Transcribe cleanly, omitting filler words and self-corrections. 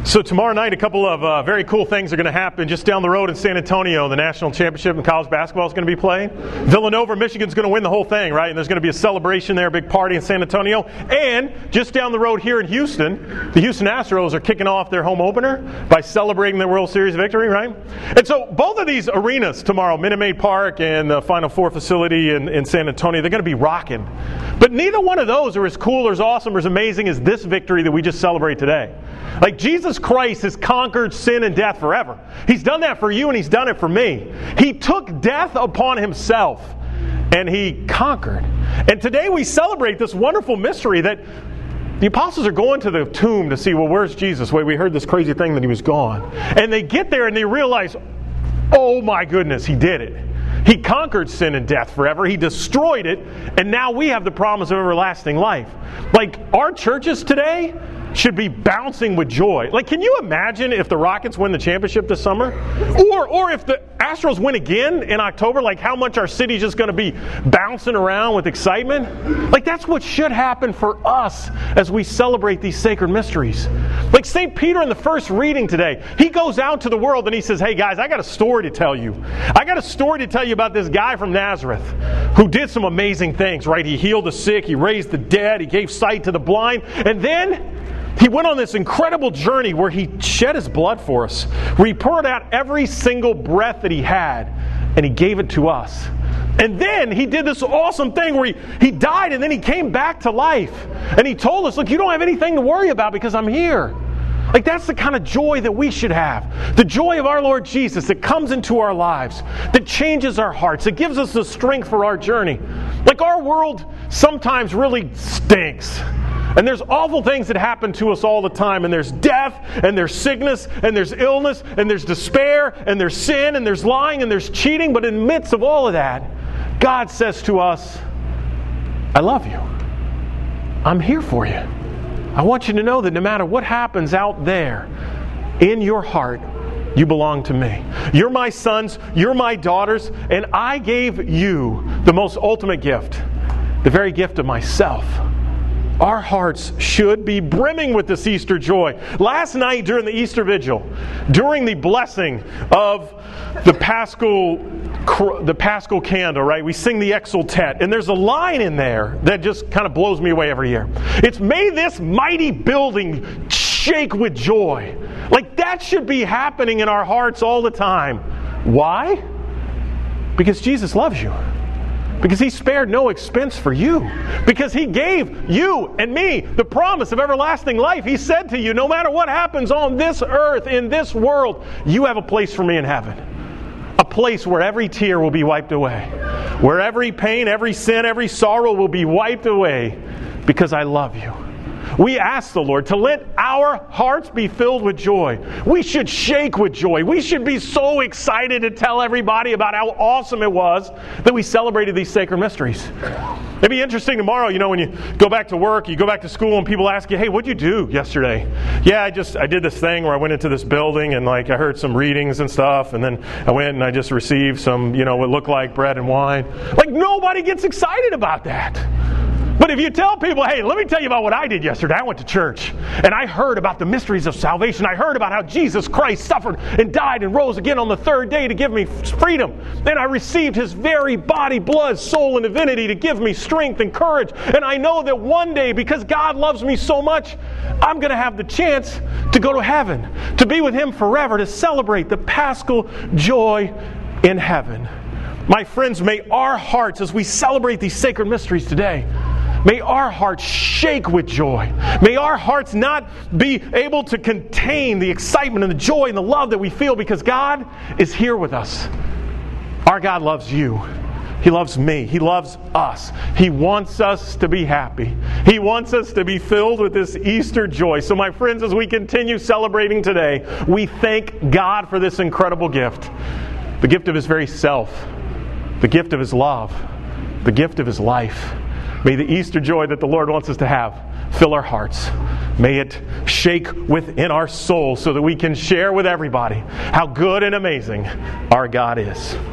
So tomorrow night, a couple of very cool things are going to happen just down the road in San Antonio. The national championship in college basketball is going to be played. Villanova, Michigan's going to win the whole thing, right? And there's going to be a celebration there, a big party in San Antonio. And just down the road here in Houston, the Houston Astros are kicking off their home opener by celebrating their World Series victory, right? And so both of these arenas tomorrow, Minute Maid Park and the Final Four facility in San Antonio, they're going to be rocking. But neither one of those are as cool or as awesome or as amazing as this victory that we just celebrate today. Like, Jesus Christ has conquered sin and death forever. He's done that for you and He's done it for me. He took death upon Himself and He conquered. And today we celebrate this wonderful mystery that the apostles are going to the tomb to see, well, where's Jesus? Wait, we heard this crazy thing that He was gone. And they get there and they realize, oh my goodness, He did it. He conquered sin and death forever. He destroyed it. And now we have the promise of everlasting life. Like, our churches today should be bouncing with joy. Like, can you imagine if the Rockets win the championship this summer? Or if the Astros win again in October, like how much our city's just going to be bouncing around with excitement? Like, that's what should happen for us as we celebrate these sacred mysteries. Like St. Peter in the first reading today, he goes out to the world and he says, hey guys, I got a story to tell you. I got a story to tell you about this guy from Nazareth who did some amazing things, right? He healed the sick, he raised the dead, he gave sight to the blind, and then He went on this incredible journey where He shed His blood for us, where He poured out every single breath that He had, and He gave it to us. And then He did this awesome thing where He died and then He came back to life. And He told us, look, you don't have anything to worry about because I'm here. Like, that's the kind of joy that we should have. The joy of our Lord Jesus that comes into our lives, that changes our hearts, that gives us the strength for our journey. Like, our world sometimes really stinks. And there's awful things that happen to us all the time. And there's death, and there's sickness, and there's illness, and there's despair, and there's sin, and there's lying, and there's cheating. But in the midst of all of that, God says to us, I love you. I'm here for you. I want you to know that no matter what happens out there, in your heart, you belong to me. You're my sons, you're my daughters, and I gave you the most ultimate gift, the very gift of myself. Our hearts should be brimming with this Easter joy. Last night during the Easter Vigil, during the blessing of the Paschal candle, right? We sing the Exultet, and there's a line in there that just kind of blows me away every year. It's, may this mighty building shake with joy. Like, that should be happening in our hearts all the time. Why? Because Jesus loves you. Because He spared no expense for you. Because He gave you and me the promise of everlasting life. He said to you, no matter what happens on this earth, in this world, you have a place for me in heaven. A place where every tear will be wiped away. Where every pain, every sin, every sorrow will be wiped away. Because I love you. We ask the Lord to let our hearts be filled with joy. We should shake with joy. We should be so excited to tell everybody about how awesome it was that we celebrated these sacred mysteries. It'd be interesting tomorrow, when you go back to work, you go back to school, and people ask you, hey, what'd you do yesterday? Yeah, I did this thing where I went into this building and I heard some readings and stuff, and then I went and I just received some, what looked like bread and wine. Like, nobody gets excited about that. But if you tell people, hey, let me tell you about what I did yesterday. I went to church, and I heard about the mysteries of salvation. I heard about how Jesus Christ suffered and died and rose again on the third day to give me freedom. Then I received His very body, blood, soul, and divinity to give me strength and courage. And I know that one day, because God loves me so much, I'm going to have the chance to go to heaven, to be with Him forever, to celebrate the Paschal joy in heaven. My friends, may our hearts, as we celebrate these sacred mysteries today, may our hearts shake with joy. May our hearts not be able to contain the excitement and the joy and the love that we feel because God is here with us. Our God loves you. He loves me. He loves us. He wants us to be happy. He wants us to be filled with this Easter joy. So my friends, as we continue celebrating today, we thank God for this incredible gift. The gift of His very self. The gift of His love. The gift of His life. May the Easter joy that the Lord wants us to have fill our hearts. May it shake within our souls so that we can share with everybody how good and amazing our God is.